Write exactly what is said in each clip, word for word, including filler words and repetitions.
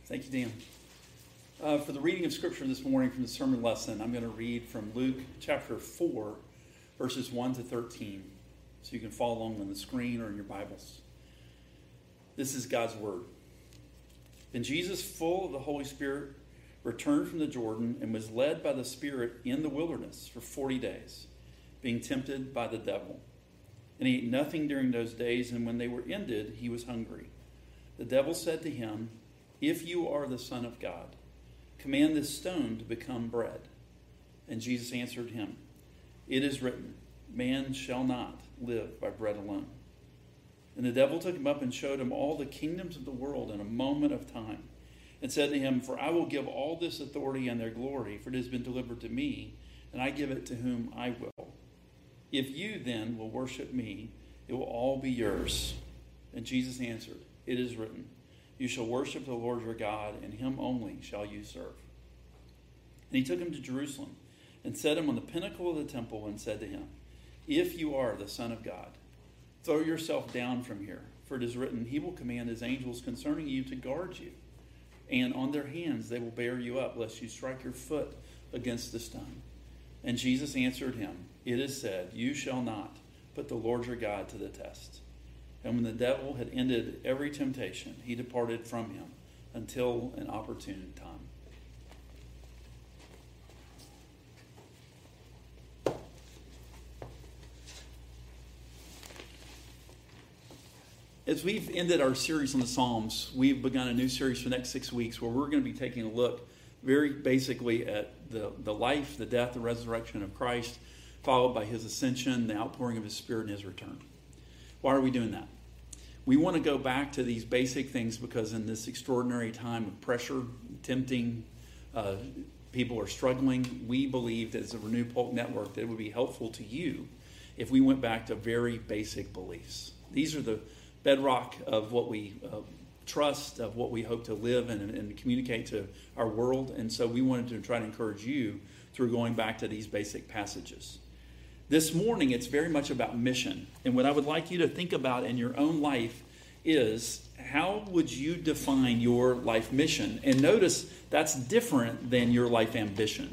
Thank you, Dan. Uh, for the reading of Scripture this morning from the sermon lesson, I'm going to read from Luke chapter four, verses one to thirteen, so you can follow along on the screen or in your Bibles. This is God's Word. Then Jesus, full of the Holy Spirit, returned from the Jordan and was led by the Spirit in the wilderness for forty days, being tempted by the devil. And he ate nothing during those days, and when they were ended, he was hungry. The devil said to him, "If you are the Son of God, command this stone to become bread." And Jesus answered him, "It is written, man shall not live by bread alone." And the devil took him up and showed him all the kingdoms of the world in a moment of time, and said to him, "For I will give all this authority and their glory, for it has been delivered to me, and I give it to whom I will. If you then will worship me, it will all be yours." And Jesus answered, "It is written, you shall worship the Lord your God, and him only shall you serve." And he took him to Jerusalem, and set him on the pinnacle of the temple, and said to him, "If you are the Son of God, throw yourself down from here, for it is written, he will command his angels concerning you to guard you, and on their hands they will bear you up, lest you strike your foot against the stone." And Jesus answered him, "It is said, you shall not put the Lord your God to the test." And when the devil had ended every temptation, he departed from him until an opportune time. As we've ended our series on the Psalms, we've begun a new series for the next six weeks where we're going to be taking a look very basically at the, the life, the death, the resurrection of Christ, followed by his ascension, the outpouring of his Spirit, and his return. Why are we doing that? We want to go back to these basic things because in this extraordinary time of pressure, tempting, uh, people are struggling, we believed as a Renew Polk Network that it would be helpful to you if we went back to very basic beliefs. These are the bedrock of what we uh, trust, of what we hope to live and, and communicate to our world. And so we wanted to try to encourage you through going back to these basic passages. This morning, it's very much about mission. And what I would like you to think about in your own life is, how would you define your life mission? And notice that's different than your life ambition.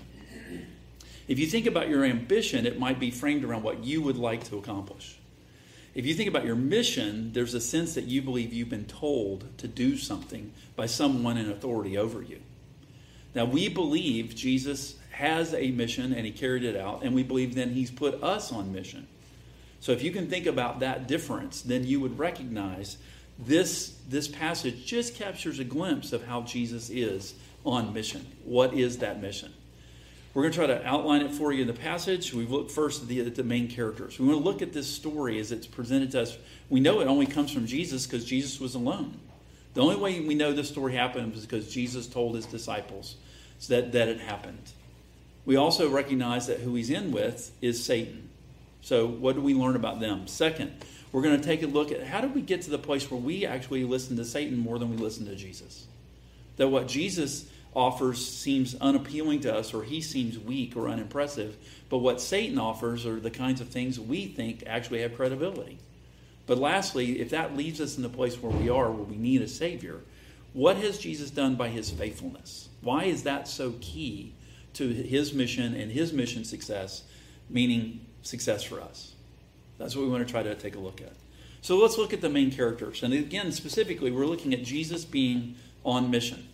If you think about your ambition, it might be framed around what you would like to accomplish. If you think about your mission, there's a sense that you believe you've been told to do something by someone in authority over you. Now, we believe Jesus has a mission and he carried it out, and we believe then he's put us on mission. So if you can think about that difference, then you would recognize this, this passage just captures a glimpse of how Jesus is on mission. What is that mission? We're going to try to outline it for you in the passage. We've looked first at the, at the main characters. We want to look at this story as it's presented to us. We know it only comes from Jesus because Jesus was alone. The only way we know this story happened is because Jesus told his disciples that, that it happened. We also recognize that who he's in with is Satan. So what do we learn about them? Second, we're going to take a look at how did we get to the place where we actually listen to Satan more than we listen to Jesus? That what Jesus offers seems unappealing to us, or he seems weak or unimpressive, but what Satan offers are the kinds of things we think actually have credibility. But lastly, if that leaves us in the place where we are, where we need a Savior, what has Jesus done by his faithfulness? Why is that so key to his mission and his mission success, meaning success for us? That's what we want to try to take a look at. So let's look at the main characters. And again, specifically, we're looking at Jesus being on mission.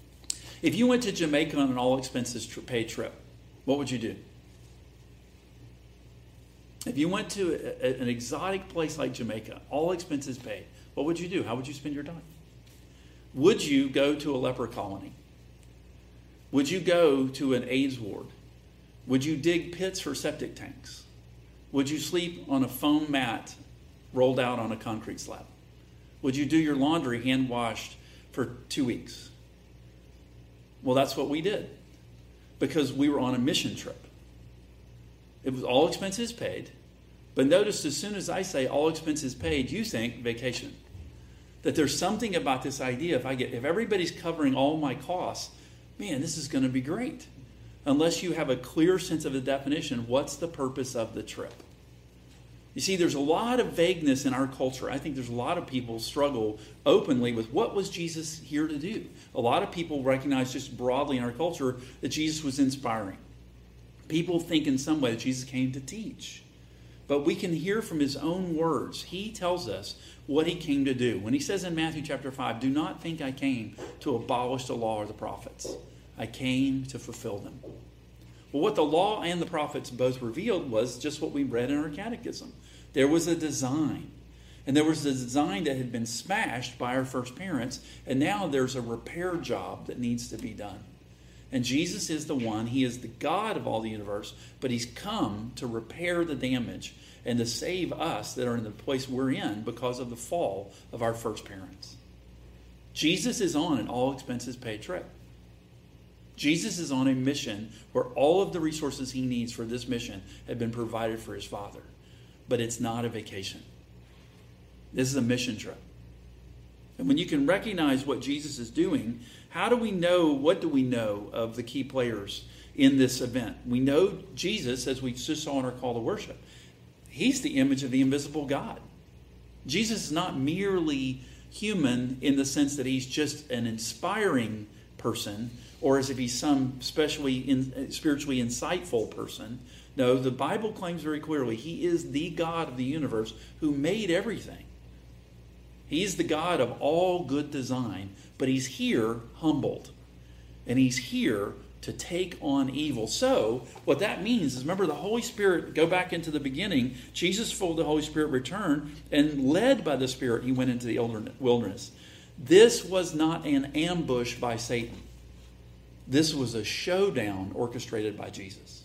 If you went to Jamaica on an all-expenses paid trip, what would you do? If you went to a, an exotic place like Jamaica, all expenses paid, what would you do? How would you spend your time? Would you go to a leper colony? Would you go to an AIDS ward? Would you dig pits for septic tanks? Would you sleep on a foam mat rolled out on a concrete slab? Would you do your laundry hand washed for two weeks? Well, that's what we did because we were on a mission trip. It was all expenses paid. But notice, as soon as I say all expenses paid, you think vacation. That there's something about this idea, if I get, if everybody's covering all my costs, man, this is going to be great. Unless you have a clear sense of the definition, what's the purpose of the trip? You see, there's a lot of vagueness in our culture. I think there's a lot of people struggle openly with what was Jesus here to do. A lot of people recognize just broadly in our culture that Jesus was inspiring. People think in some way that Jesus came to teach. But we can hear from his own words. He tells us what he came to do. When he says in Matthew chapter five, do not think I came to abolish the law or the prophets. I came to fulfill them. Well, what the law and the prophets both revealed was just what we read in our catechism. There was a design. And there was a design that had been smashed by our first parents. And now there's a repair job that needs to be done. And Jesus is the one. He is the God of all the universe. But he's come to repair the damage and to save us that are in the place we're in because of the fall of our first parents. Jesus is on an all expenses paid trip. Jesus is on a mission where all of the resources he needs for this mission have been provided for his Father. But it's not a vacation. This is a mission trip. And when you can recognize what Jesus is doing, how do we know, what do we know of the key players in this event? We know Jesus, as we just saw in our call to worship. He's the image of the invisible God. Jesus is not merely human in the sense that he's just an inspiring person, or as if he's some specially in, spiritually insightful person. No, the Bible claims very clearly he is the God of the universe who made everything. He's the God of all good design, but he's here humbled. And he's here to take on evil. So, what that means is, remember the Holy Spirit, go back into the beginning, Jesus, full of the Holy Spirit, returned, and led by the Spirit, he went into the wilderness. This was not an ambush by Satan. This was a showdown orchestrated by Jesus.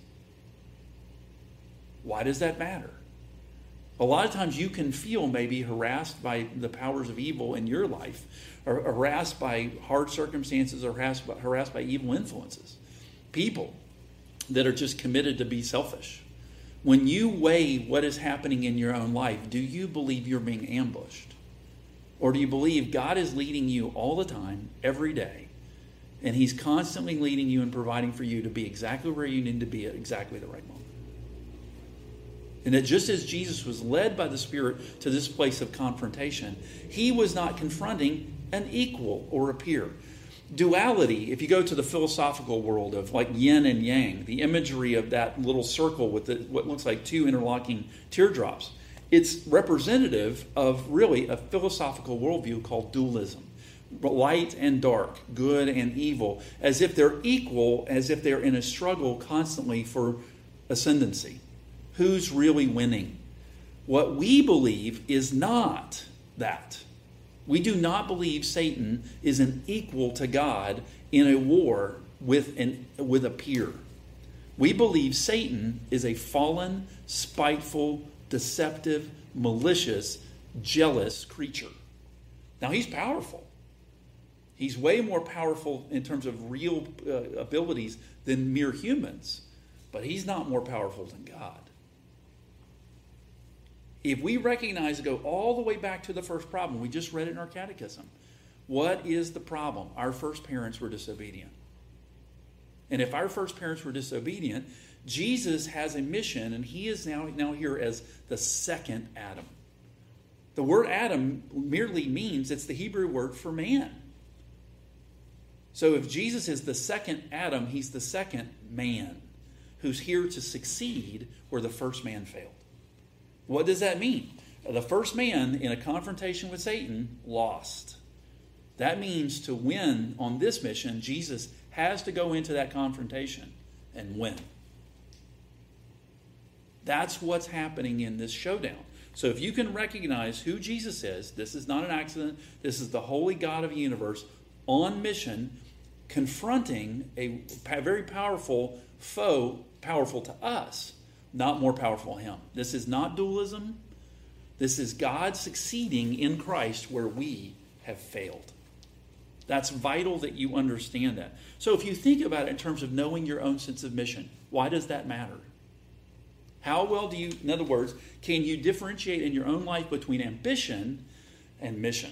Why does that matter? A lot of times you can feel maybe harassed by the powers of evil in your life, or harassed by hard circumstances, or harassed by, harassed by evil influences. People that are just committed to be selfish. When you weigh what is happening in your own life, do you believe you're being ambushed? Or do you believe God is leading you all the time, every day, and he's constantly leading you and providing for you to be exactly where you need to be at exactly the right moment? And that just as Jesus was led by the Spirit to this place of confrontation, he was not confronting an equal or a peer. Duality, if you go to the philosophical world of like yin and yang, the imagery of that little circle with the, what looks like two interlocking teardrops, it's representative of really a philosophical worldview called dualism. Light and dark, good and evil, as if they're equal, as if they're in a struggle constantly for ascendancy. Who's really winning? What we believe is not that. We do not believe Satan is an equal to God in a war with, an, with a peer. We believe Satan is a fallen, spiteful, deceptive, malicious, jealous creature. Now, he's powerful. He's way more powerful in terms of real uh, abilities than mere humans. But he's not more powerful than God. If we recognize, go all the way back to the first problem, we just read it in our catechism. What is the problem? Our first parents were disobedient. And if our first parents were disobedient, Jesus has a mission, and he is now, now here as the second Adam. The word Adam merely means, it's the Hebrew word for man. So if Jesus is the second Adam, he's the second man who's here to succeed where the first man failed. What does that mean? The first man in a confrontation with Satan lost. That means to win on this mission, Jesus has to go into that confrontation and win. That's what's happening in this showdown. So if you can recognize who Jesus is, this is not an accident. This is the holy God of the universe on mission, confronting a very powerful foe, powerful to us, not more powerful than him. This is not dualism. This is God succeeding in Christ where we have failed. That's vital that you understand that. So if you think about it in terms of knowing your own sense of mission, why does that matter? How well do you, in other words, can you differentiate in your own life between ambition and mission?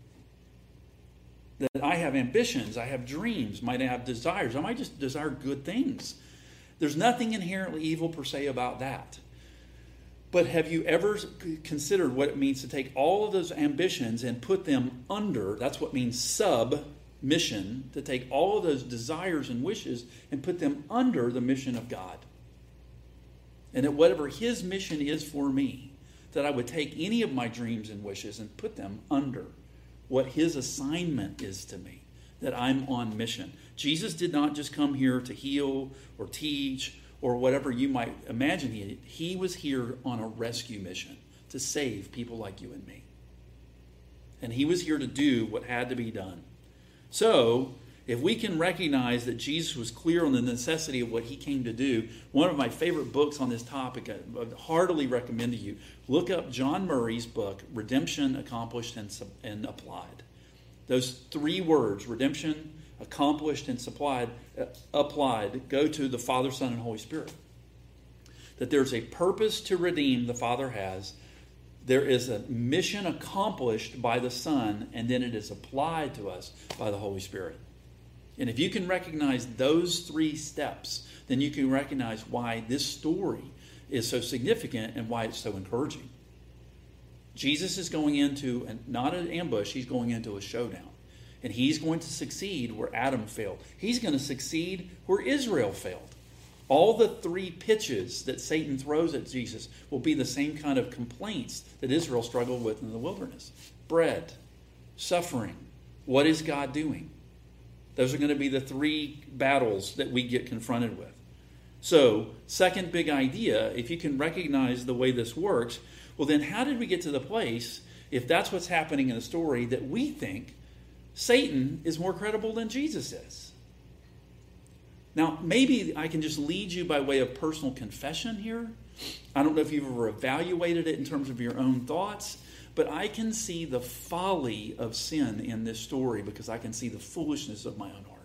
That I have ambitions, I have dreams, might have desires. I might just desire good things. There's nothing inherently evil per se about that. But have you ever considered what it means to take all of those ambitions and put them under? That's what means sub-mission, to take all of those desires and wishes and put them under the mission of God. And that whatever his mission is for me, that I would take any of my dreams and wishes and put them under what his assignment is to me, that I'm on mission. Jesus did not just come here to heal or teach or whatever you might imagine he did. He was here on a rescue mission to save people like you and me. And he was here to do what had to be done. So, if we can recognize that Jesus was clear on the necessity of what he came to do, one of my favorite books on this topic, I would heartily recommend to you, look up John Murray's book, Redemption, Accomplished, and, and Applied. Those three words, redemption, accomplished, and supplied, uh, applied, go to the Father, Son, and Holy Spirit. That there's a purpose to redeem the Father has. There is a mission accomplished by the Son, and then it is applied to us by the Holy Spirit. And if you can recognize those three steps, then you can recognize why this story is so significant and why it's so encouraging. Jesus is going into, an, not an ambush, he's going into a showdown. And he's going to succeed where Adam failed. He's going to succeed where Israel failed. All the three pitches that Satan throws at Jesus will be the same kind of complaints that Israel struggled with in the wilderness. Bread, suffering, what is God doing? Those are going to be the three battles that we get confronted with. So, second big idea, if you can recognize the way this works, well then how did we get to the place, if that's what's happening in the story, that we think Satan is more credible than Jesus is? Now, maybe I can just lead you by way of personal confession here. I don't know if you've ever evaluated it in terms of your own thoughts, but I can see the folly of sin in this story because I can see the foolishness of my own heart.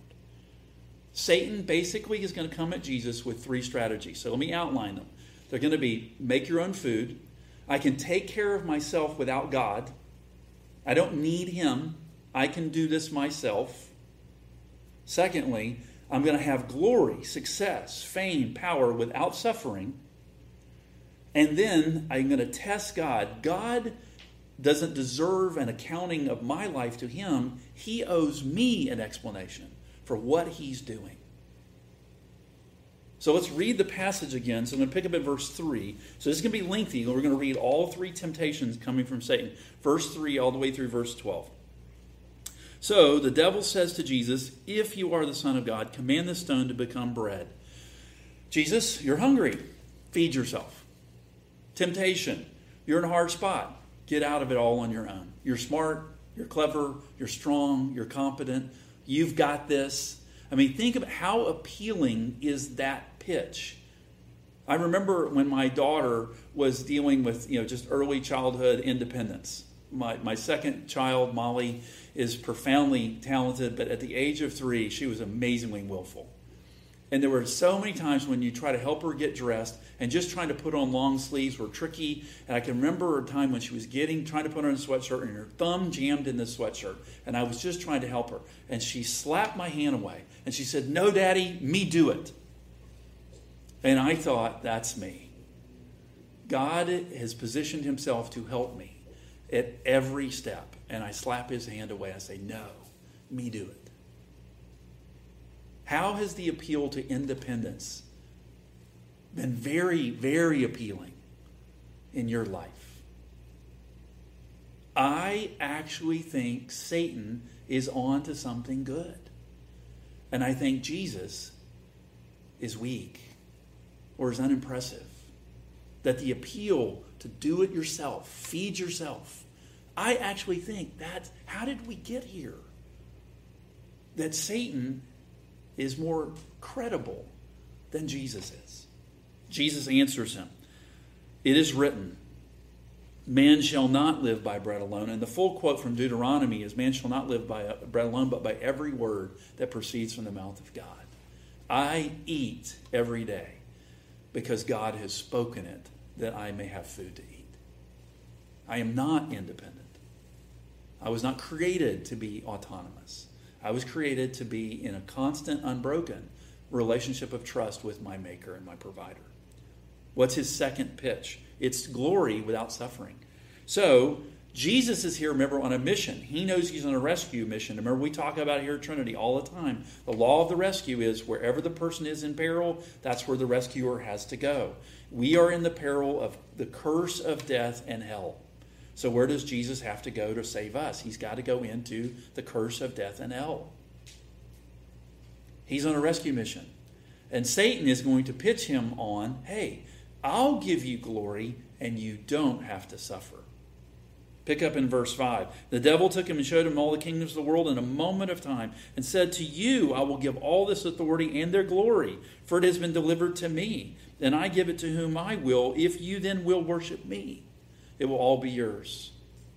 Satan basically is going to come at Jesus with three strategies. So let me outline them. They're going to be, make your own food. I can take care of myself without God. I don't need him. I can do this myself. Secondly, I'm going to have glory, success, fame, power without suffering. And then I'm going to test God. God doesn't deserve an accounting of my life to him. He owes me an explanation for what he's doing. So let's read the passage again. So I'm going to pick up at verse three. So this is going to be lengthy. We're going to read all three temptations coming from Satan. Verse three all the way through verse twelve. So the devil says to Jesus, if you are the Son of God, command this stone to become bread. Jesus, you're hungry. Feed yourself. Temptation. You're in a hard spot. Get out of it all on your own. You're smart. You're clever. You're strong. You're competent. You've got this. I mean, think of how appealing is that pitch. I remember when my daughter was dealing with, you know, just early childhood independence. My my second child, Molly, is profoundly talented, but at the age of three, she was amazingly willful. And there were so many times when you try to help her get dressed, and just trying to put on long sleeves were tricky. And I can remember a time when she was getting, trying to put on a sweatshirt, and her thumb jammed in the sweatshirt. And I was just trying to help her. And she slapped my hand away. And she said, no, Daddy, me do it. And I thought, that's me. God has positioned himself to help me at every step. And I slap his hand away. I say, no, me do it. How has the appeal to independence been very, very appealing in your life? I actually think Satan is on to something good. And I think Jesus is weak or is unimpressive. That the appeal to do it yourself, feed yourself, I actually think that's, how did we get here? That Satan is more credible than Jesus is. Jesus answers him. It is written, man shall not live by bread alone. And the full quote from Deuteronomy is, man shall not live by bread alone, but by every word that proceeds from the mouth of God. I eat every day because God has spoken it that I may have food to eat. I am not independent. I was not created to be autonomous. I was created to be in a constant, unbroken relationship of trust with my maker and my provider. What's his second pitch? It's glory without suffering. So Jesus is here, remember, on a mission. He knows he's on a rescue mission. Remember, we talk about it here at Trinity all the time. The law of the rescue is wherever the person is in peril, that's where the rescuer has to go. We are in the peril of the curse of death and hell. So where does Jesus have to go to save us? He's got to go into the curse of death and hell. He's on a rescue mission. And Satan is going to pitch him on, hey, I'll give you glory and you don't have to suffer. Pick up in verse five. The devil took him and showed him all the kingdoms of the world in a moment of time and said, to you I will give all this authority and their glory, for it has been delivered to me, and I give it to whom I will. If you then will worship me, it will all be yours.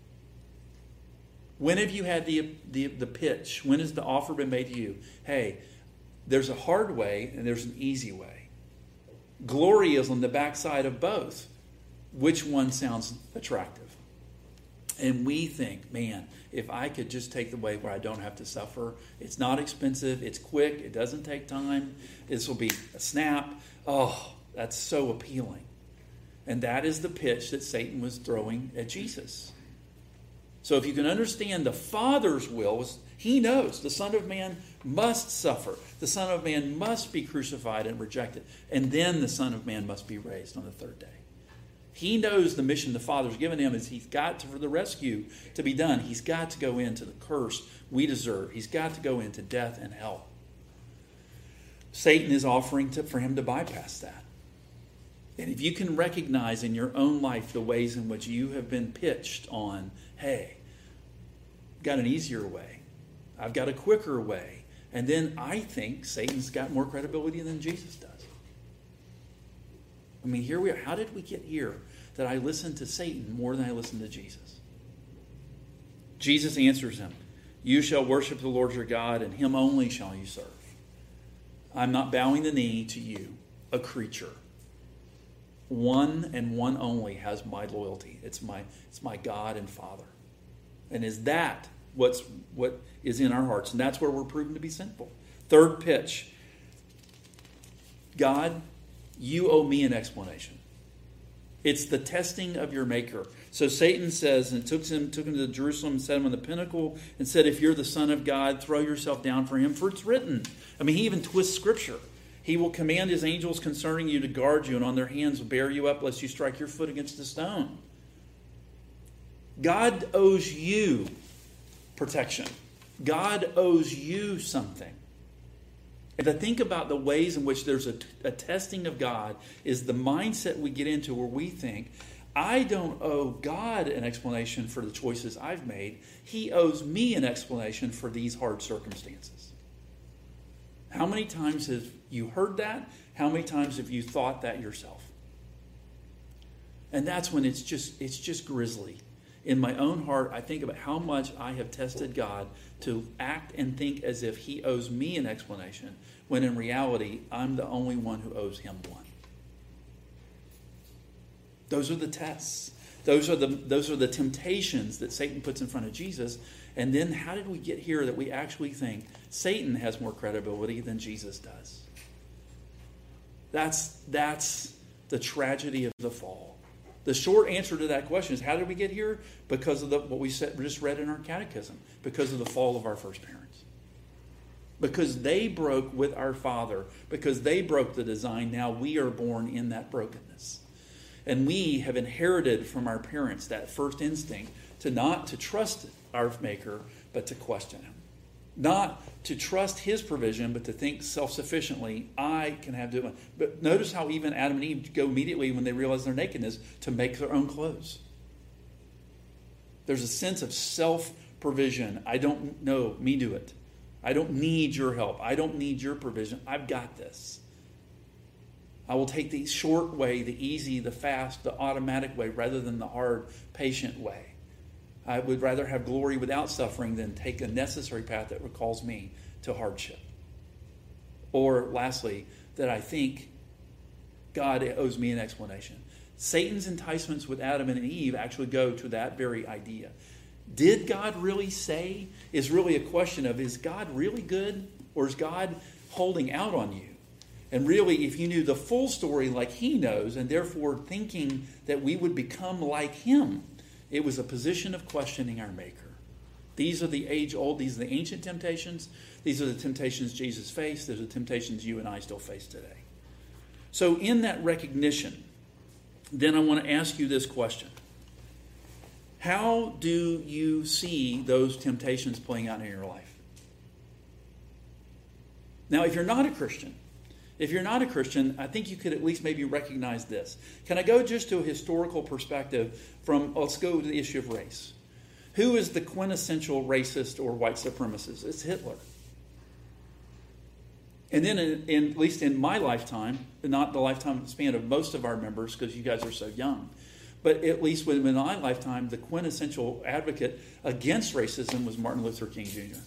When have you had the, the, the pitch? When has the offer been made to you? Hey, there's a hard way and there's an easy way. Glory is on the backside of both. Which one sounds attractive? And we think, man, if I could just take the way where I don't have to suffer, it's not expensive, it's quick, it doesn't take time, this will be a snap. Oh, that's so appealing. And that is the pitch that Satan was throwing at Jesus. So if you can understand the Father's will, he knows the Son of Man must suffer. The Son of Man must be crucified and rejected. And then the Son of Man must be raised on the third day. He knows the mission the Father's given him is he's got to, for the rescue to be done, he's got to go into the curse we deserve. He's got to go into death and hell. Satan is offering to, for him to bypass that. And if you can recognize in your own life the ways in which you have been pitched on, hey, I've got an easier way. I've got a quicker way. And then I think Satan's got more credibility than Jesus does. I mean, here we are. How did we get here that I listen to Satan more than I listen to Jesus? Jesus answers him, you shall worship the Lord your God, and him only shall you serve. I'm not bowing the knee to you, a creature. One and one only has my loyalty. It's my, it's my God and Father. And is that what's what is in our hearts? And that's where we're proven to be sinful. Third pitch. God, you owe me an explanation. It's the testing of your maker. So Satan says, and took him, took him to Jerusalem and set him on the pinnacle and said, if you're the Son of God, throw yourself down for him, for it's written. I mean, he even twists Scripture. He will command his angels concerning you to guard you, and on their hands will bear you up, lest you strike your foot against a stone. God owes you protection. God owes you something. And to think about the ways in which there's a, a testing of God is the mindset we get into where we think, I don't owe God an explanation for the choices I've made. He owes me an explanation for these hard circumstances. How many times have you heard that? How many times have you thought that yourself? And that's when it's just it's just grisly. In my own heart, I think about how much I have tested God to act and think as if he owes me an explanation, when in reality, I'm the only one who owes him one. Those are the tests. Those are the, those are the temptations that Satan puts in front of Jesus. And then how did we get here that we actually think Satan has more credibility than Jesus does? That's, that's the tragedy of the fall. The short answer to that question is, how did we get here? Because of the, what we said, just read in our catechism. Because of the fall of our first parents. Because they broke with our Father. Because they broke the design. Now we are born in that brokenness. And we have inherited from our parents that first instinct to not to trust our Maker, but to question him. Not to trust his provision, but to think self-sufficiently, I can have to. But notice how even Adam and Eve go immediately when they realize their nakedness to make their own clothes. There's a sense of self-provision. I don't know, me do it. I don't need your help. I don't need your provision. I've got this. I will take the short way, the easy, the fast, the automatic way, rather than the hard, patient way. I would rather have glory without suffering than take a necessary path that recalls me to hardship. Or lastly, that I think God owes me an explanation. Satan's enticements with Adam and Eve actually go to that very idea. Did God really say? Is really a question of, is God really good? Or is God holding out on you? And really, if you knew the full story like he knows, and therefore thinking that we would become like him, it was a position of questioning our Maker. These are the age-old, these are the ancient temptations. These are the temptations Jesus faced. These are the temptations you and I still face today. So in that recognition, then I want to ask you this question. How do you see those temptations playing out in your life? Now, if you're not a Christian, if you're not a Christian, I think you could at least maybe recognize this. Can I go just to a historical perspective from, let's go to the issue of race. Who is the quintessential racist or white supremacist? It's Hitler. And then, in, in, at least in my lifetime, not the lifetime span of most of our members, because you guys are so young, but at least within my lifetime, the quintessential advocate against racism was Martin Luther King Junior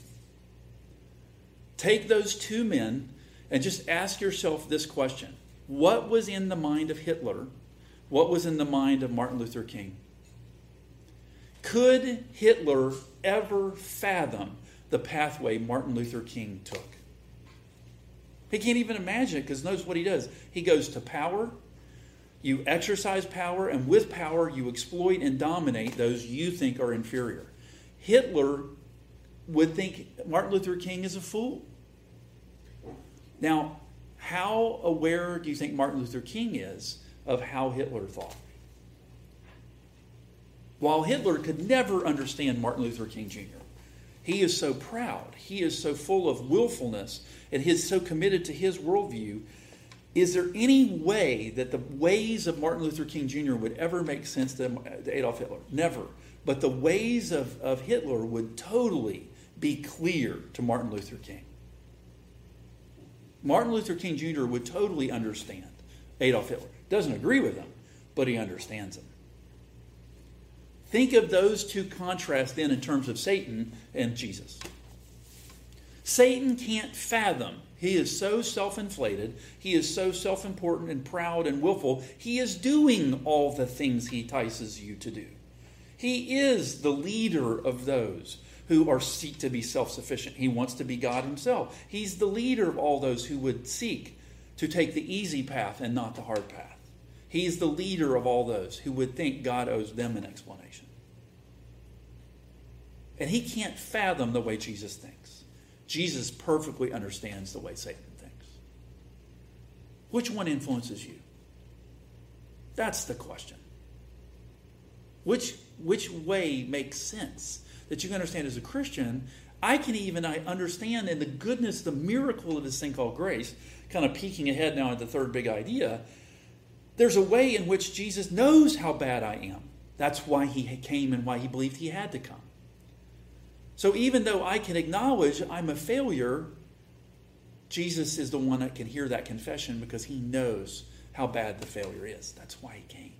Take those two men and just ask yourself this question. What was in the mind of Hitler? What was in the mind of Martin Luther King? Could Hitler ever fathom the pathway Martin Luther King took? He can't even imagine it, because notice what he does. He goes to power. You exercise power, and with power you exploit and dominate those you think are inferior. Hitler would think Martin Luther King is a fool. Now, how aware do you think Martin Luther King is of how Hitler thought? While Hitler could never understand Martin Luther King Junior, he is so proud, he is so full of willfulness, and he is so committed to his worldview. Is there any way that the ways of Martin Luther King Junior would ever make sense to Adolf Hitler? Never. But the ways of, of Hitler would totally be clear to Martin Luther King. Martin Luther King Junior would totally understand Adolf Hitler. Doesn't agree with him, but he understands him. Think of those two contrasts then in terms of Satan and Jesus. Satan can't fathom. He is so self-inflated. He is so self-important and proud and willful. He is doing all the things he entices you to do. He is the leader of those who are seek to be self-sufficient. He wants to be God himself. He's the leader of all those who would seek to take the easy path and not the hard path. He's the leader of all those who would think God owes them an explanation. And he can't fathom the way Jesus thinks. Jesus perfectly understands the way Satan thinks. Which one influences you? That's the question. Which, which way makes sense that you can understand as a Christian? I can even I understand in the goodness, the miracle of this thing called grace, kind of peeking ahead now at the third big idea. There's a way in which Jesus knows how bad I am. That's why he came and why he believed he had to come. So even though I can acknowledge I'm a failure, Jesus is the one that can hear that confession because he knows how bad the failure is. That's why he came.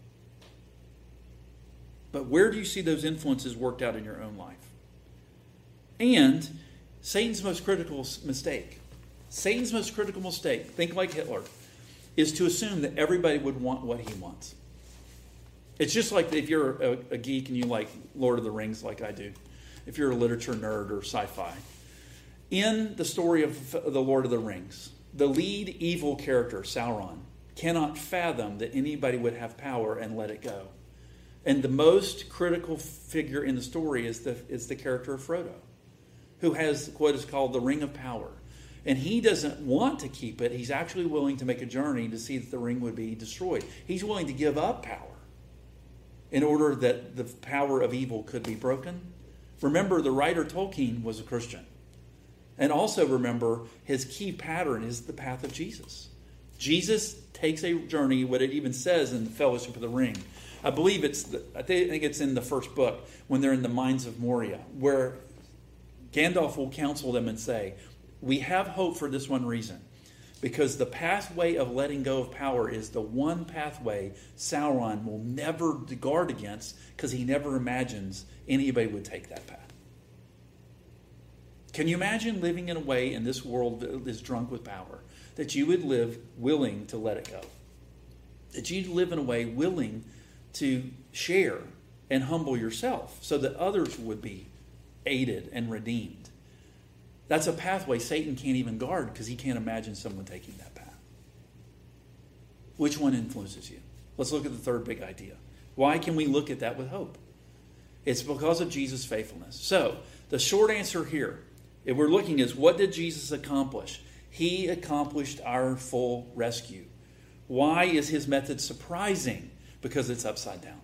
But where do you see those influences worked out in your own life? And Satan's most critical mistake, Satan's most critical mistake, think like Hitler, is to assume that everybody would want what he wants. It's just like if you're a, a geek and you like Lord of the Rings like I do. If you're a literature nerd or sci-fi. In the story of the Lord of the Rings, the lead evil character, Sauron, cannot fathom that anybody would have power and let it go. And the most critical figure in the story is the, is the character of Frodo, who has what is called the Ring of Power. And he doesn't want to keep it. He's actually willing to make a journey to see that the ring would be destroyed. He's willing to give up power in order that the power of evil could be broken. Remember, the writer Tolkien was a Christian. And also remember, his key pattern is the path of Jesus. Jesus takes a journey, what it even says in the Fellowship of the Ring. I believe it's, the, I think it's in the first book, when they're in the Mines of Moria, where Gandalf will counsel them and say, we have hope for this one reason. Because the pathway of letting go of power is the one pathway Sauron will never guard against, because he never imagines anybody would take that path. Can you imagine living in a way in this world that is drunk with power, that you would live willing to let it go? That you'd live in a way willing to share and humble yourself so that others would be aided and redeemed. That's a pathway Satan can't even guard because he can't imagine someone taking that path. Which one influences you? Let's look at the third big idea. Why can we look at that with hope? It's because of Jesus' faithfulness. So, the short answer here, if we're looking, is what did Jesus accomplish? He accomplished our full rescue. Why is his method surprising? Because it's upside down.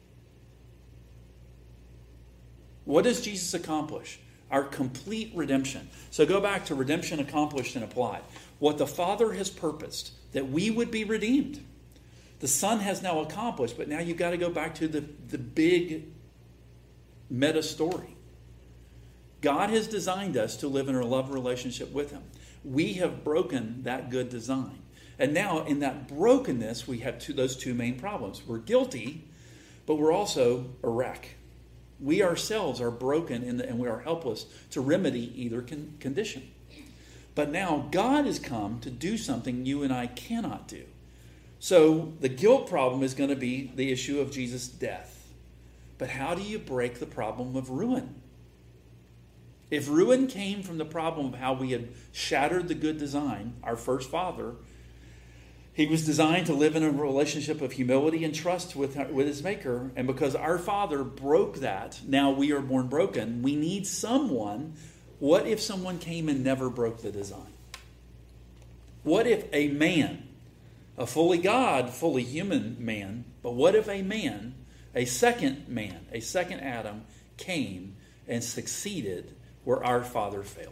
What does Jesus accomplish? Our complete redemption. So go back to redemption accomplished and applied. What the Father has purposed, that we would be redeemed. The Son has now accomplished, but now you've got to go back to the, the big meta story. God has designed us to live in a love relationship with him. We have broken that good design. And now in that brokenness, we have two, those two main problems. We're guilty, but we're also a wreck. We ourselves are broken in the, and we are helpless to remedy either con- condition. But now God has come to do something you and I cannot do. So the guilt problem is going to be the issue of Jesus' death. But how do you break the problem of ruin? If ruin came from the problem of how we had shattered the good design, our first father, he was designed to live in a relationship of humility and trust with, with his maker. And because our father broke that, now we are born broken. We need someone. What if someone came and never broke the design? What if a man, a fully God, fully human man, but what if a man, a second man, a second Adam, came and succeeded where our father failed?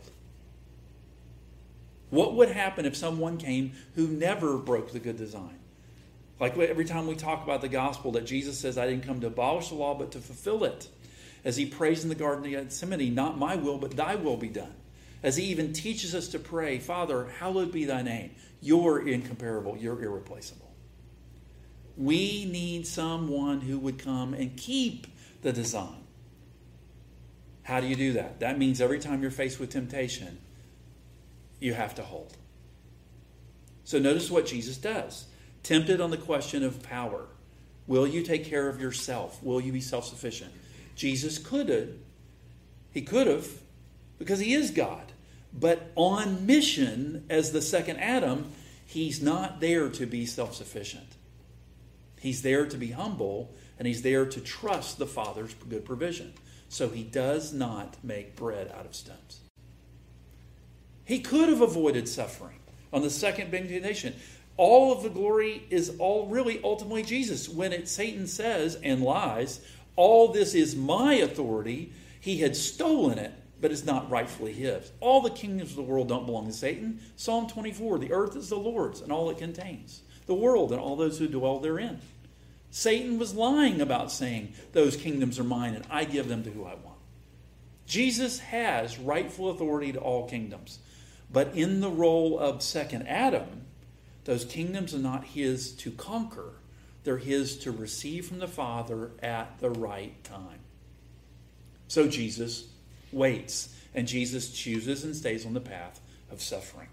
What would happen if someone came who never broke the good design? Like every time we talk about the gospel, that Jesus says, I didn't come to abolish the law, but to fulfill it. As he prays in the Garden of Gethsemane, not my will, but thy will be done. As he even teaches us to pray, Father, hallowed be thy name. You're incomparable. You're irreplaceable. We need someone who would come and keep the design. How do you do that? That means every time you're faced with temptation, you have to hold. So notice what Jesus does. Tempted on the question of power. Will you take care of yourself? Will you be self-sufficient? Jesus could have. He could have, because he is God. But on mission as the second Adam, he's not there to be self-sufficient. He's there to be humble, and he's there to trust the Father's good provision. So he does not make bread out of stones. He could have avoided suffering on the second big temptation. All of the glory is all really ultimately Jesus. When it, Satan says and lies, all this is my authority, he had stolen it, but it's not rightfully his. All the kingdoms of the world don't belong to Satan. Psalm twenty-four, the earth is the Lord's and all it contains. The world and all those who dwell therein. Satan was lying about saying, those kingdoms are mine and I give them to who I want. Jesus has rightful authority to all kingdoms. But in the role of second Adam, those kingdoms are not his to conquer. They're his to receive from the Father at the right time. So Jesus waits, and Jesus chooses and stays on the path of suffering.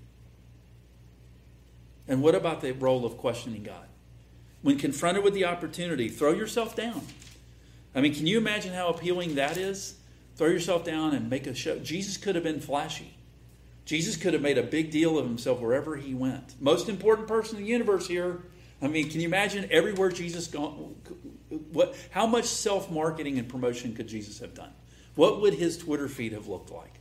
And what about the role of questioning God? When confronted with the opportunity, throw yourself down. I mean, can you imagine how appealing that is? Throw yourself down and make a show. Jesus could have been flashy. Jesus could have made a big deal of himself wherever he went. Most important person in the universe here. I mean, can you imagine everywhere Jesus gone? What? How much self-marketing and promotion could Jesus have done? What would his Twitter feed have looked like?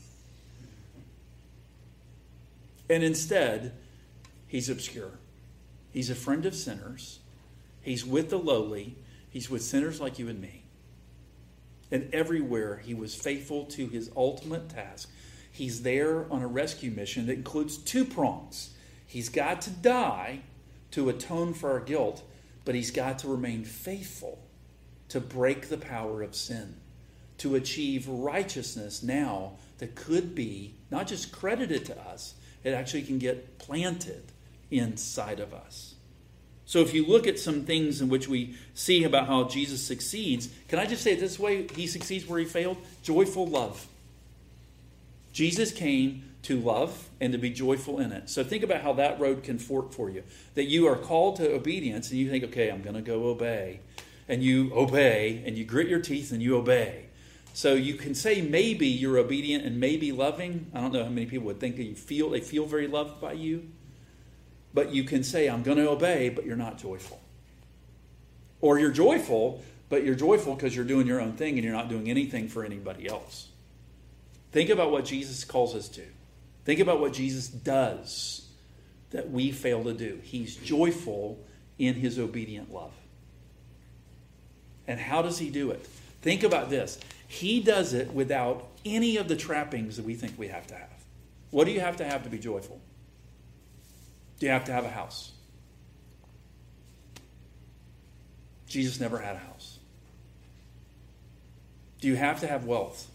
And instead, he's obscure. He's a friend of sinners. He's with the lowly. He's with sinners like you and me. And everywhere he was faithful to his ultimate task. He's there on a rescue mission that includes two prongs. He's got to die to atone for our guilt, but he's got to remain faithful to break the power of sin, to achieve righteousness now that could be not just credited to us, it actually can get planted inside of us. So if you look at some things in which we see about how Jesus succeeds, can I just say it this way? He succeeds where he failed. Joyful love. Jesus came to love and to be joyful in it. So think about how that road can fork for you. That you are called to obedience and you think, okay, I'm going to go obey. And you obey and you grit your teeth and you obey. So you can say maybe you're obedient and maybe loving. I don't know how many people would think that you feel they feel very loved by you. But you can say, I'm going to obey, but you're not joyful. Or you're joyful, but you're joyful because you're doing your own thing and you're not doing anything for anybody else. Think about what Jesus calls us to. Think about what Jesus does that we fail to do. He's joyful in his obedient love. And how does he do it? Think about this. He does it without any of the trappings that we think we have to have. What do you have to have to be joyful? Do you have to have a house? Jesus never had a house. Do you have to have wealth?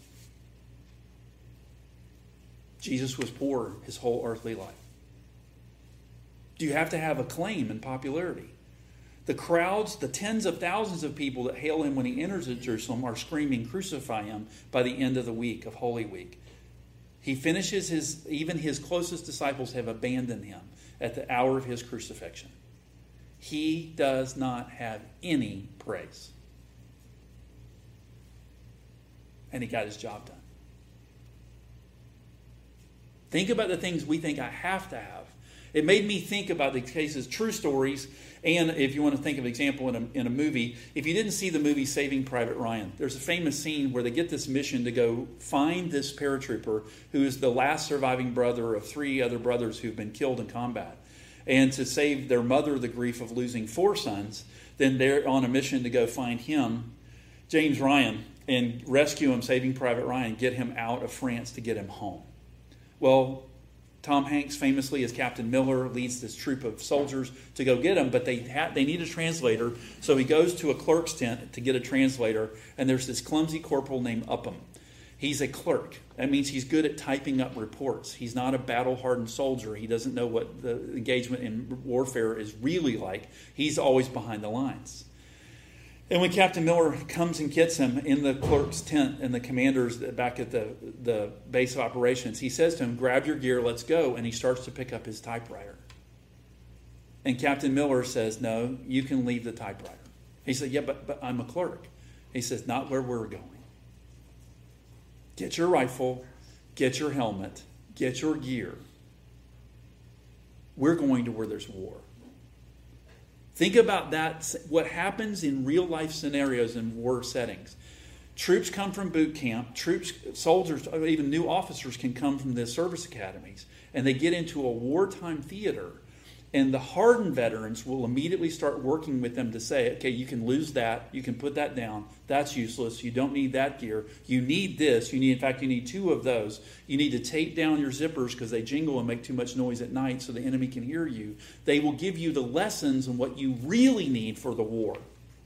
Jesus was poor his whole earthly life. Do you have to have acclaim and popularity? The crowds, the tens of thousands of people that hail him when he enters Jerusalem are screaming, crucify him, by the end of the week, of Holy Week. He finishes his, even his closest disciples have abandoned him at the hour of his crucifixion. He does not have any praise. And he got his job done. Think about the things we think I have to have. It made me think about the cases, true stories, and if you want to think of an example in a, in a movie, if you didn't see the movie Saving Private Ryan, there's a famous scene where they get this mission to go find this paratrooper who is the last surviving brother of three other brothers who've been killed in combat. And to save their mother the grief of losing four sons, then they're on a mission to go find him, James Ryan, and rescue him, Saving Private Ryan, get him out of France to get him home. Well, Tom Hanks famously as Captain Miller leads this troop of soldiers to go get him, but they ha- they need a translator, so he goes to a clerk's tent to get a translator, and there's this clumsy corporal named Upham. He's a clerk. That means he's good at typing up reports. He's not a battle-hardened soldier. He doesn't know what the engagement in warfare is really like. He's always behind the lines. And when Captain Miller comes and gets him in the clerk's tent and the commander's back at the, the base of operations, he says to him, grab your gear, let's go. And he starts to pick up his typewriter. And Captain Miller says, no, you can leave the typewriter. He said, yeah, but, but I'm a clerk. He says, not where we're going. Get your rifle, get your helmet, get your gear. We're going to where there's war. Think about that, what happens in real life scenarios in war settings. Troops come from boot camp. Troops, soldiers, even new officers can come from the service academies. And they get into a wartime theater. And the hardened veterans will immediately start working with them to say, okay, you can lose that. You can put that down. That's useless. You don't need that gear. You need this. You need, in fact, you need two of those. You need to tape down your zippers because they jingle and make too much noise at night so the enemy can hear you. They will give you the lessons on what you really need for the war.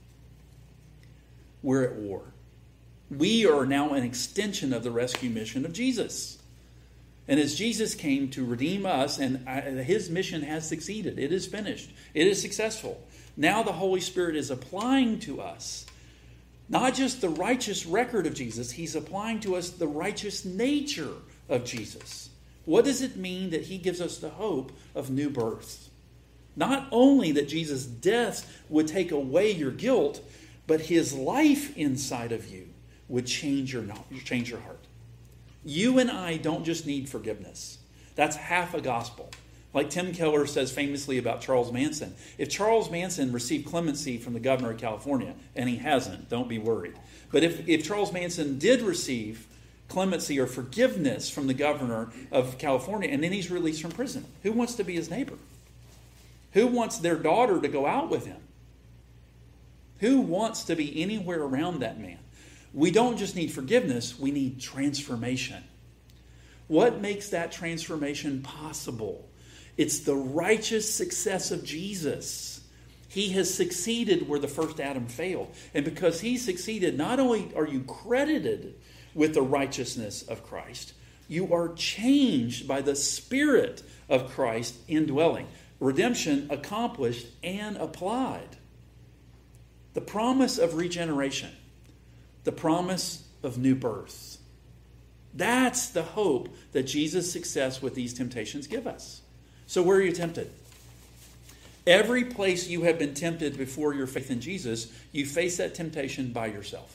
We're at war. We are now an extension of the rescue mission of Jesus. And as Jesus came to redeem us, and his mission has succeeded. It is finished. It is successful. Now the Holy Spirit is applying to us not just the righteous record of Jesus, he's applying to us the righteous nature of Jesus. What does it mean that he gives us the hope of new birth? Not only that Jesus' death would take away your guilt, but his life inside of you would change your, change your heart. You and I don't just need forgiveness. That's half a gospel. Like Tim Keller says famously about Charles Manson. If Charles Manson received clemency from the governor of California, and he hasn't, don't be worried. But if, if Charles Manson did receive clemency or forgiveness from the governor of California, and then he's released from prison, who wants to be his neighbor? Who wants their daughter to go out with him? Who wants to be anywhere around that man? We don't just need forgiveness, we need transformation. What makes that transformation possible? It's the righteous success of Jesus. He has succeeded where the first Adam failed. And because he succeeded, not only are you credited with the righteousness of Christ, you are changed by the Spirit of Christ indwelling. Redemption accomplished and applied. The promise of regeneration. The promise of new birth. That's the hope that Jesus' success with these temptations give us. So where are you tempted? Every place you have been tempted before your faith in Jesus, you face that temptation by yourself.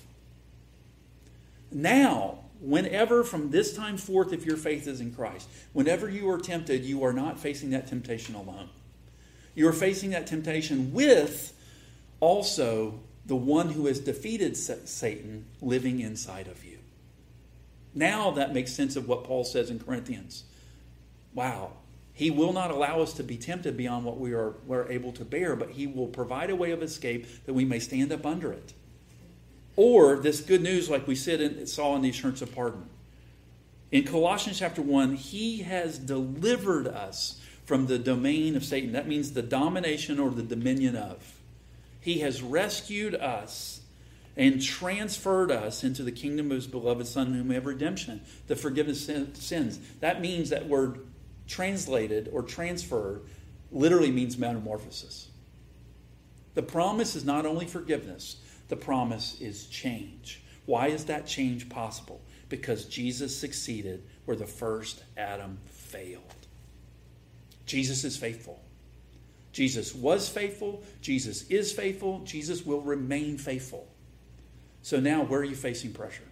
Now, whenever from this time forth, if your faith is in Christ, whenever you are tempted, you are not facing that temptation alone. You're facing that temptation with also the one who has defeated Satan living inside of you. Now that makes sense of what Paul says in Corinthians. Wow. He will not allow us to be tempted beyond what we are we're able to bear, but he will provide a way of escape that we may stand up under it. Or this good news like we said in, saw in the assurance of pardon. In Colossians chapter one, he has delivered us from the domain of Satan. That means the domination or the dominion of. He has rescued us and transferred us into the kingdom of his beloved Son, whom we have redemption, the forgiveness of sins. That means that word translated or transferred literally means metamorphosis. The promise is not only forgiveness, the promise is change. Why is that change possible? Because Jesus succeeded where the first Adam failed. Jesus is faithful. Jesus was faithful. Jesus is faithful. Jesus will remain faithful. So now, where are you facing pressure?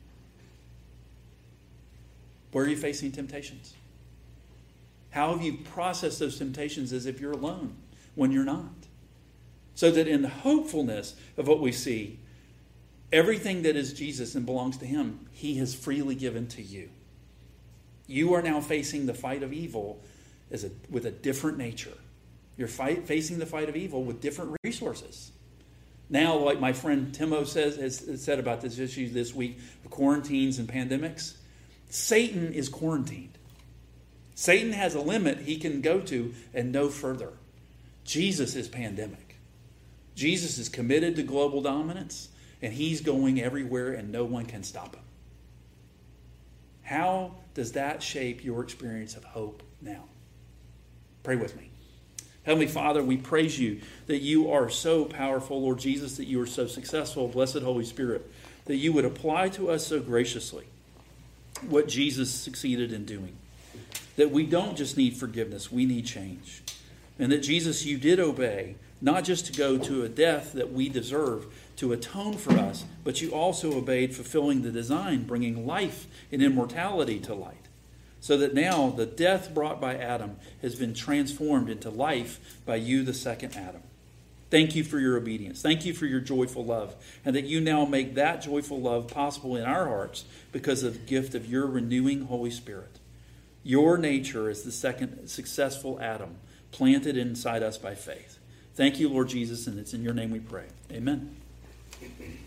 Where are you facing temptations? How have you processed those temptations as if you're alone when you're not? So that in the hopefulness of what we see, everything that is Jesus and belongs to him, he has freely given to you. You are now facing the fight of evil as a, with a different nature. You're fight, facing the fight of evil with different resources. Now, like my friend Timo says, has said about this issue this week, of quarantines and pandemics, Satan is quarantined. Satan has a limit he can go to and no further. Jesus is pandemic. Jesus is committed to global dominance, and he's going everywhere and no one can stop him. How does that shape your experience of hope now? Pray with me. Heavenly Father, we praise you that you are so powerful, Lord Jesus, that you are so successful, Blessed Holy Spirit, that you would apply to us so graciously what Jesus succeeded in doing. That we don't just need forgiveness, we need change. And that Jesus, you did obey, not just to go to a death that we deserve to atone for us, but you also obeyed fulfilling the design, bringing life and immortality to light. So that now the death brought by Adam has been transformed into life by you, the second Adam. Thank you for your obedience. Thank you for your joyful love. And that you now make that joyful love possible in our hearts because of the gift of your renewing Holy Spirit. Your nature is the second successful Adam planted inside us by faith. Thank you, Lord Jesus, and it's in your name we pray. Amen.